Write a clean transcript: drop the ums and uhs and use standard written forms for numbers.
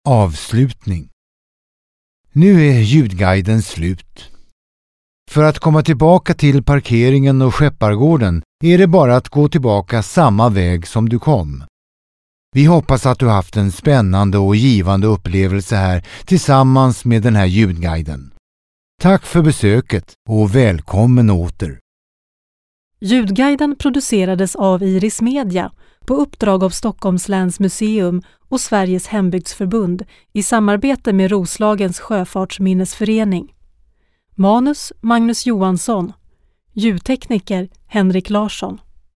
Avslutning. Nu är ljudguiden slut. För att komma tillbaka till parkeringen och Skeppargården är det bara att gå tillbaka samma väg som du kom. Vi hoppas att du haft en spännande och givande upplevelse här tillsammans med den här ljudguiden. Tack för besöket och välkommen åter. Ljudguiden producerades av Iris Media på uppdrag av Stockholms läns museum och Sveriges hembygdsförbund i samarbete med Roslagens sjöfartsminnesförening. Manus Magnus Johansson. Ljudtekniker Henrik Larsson.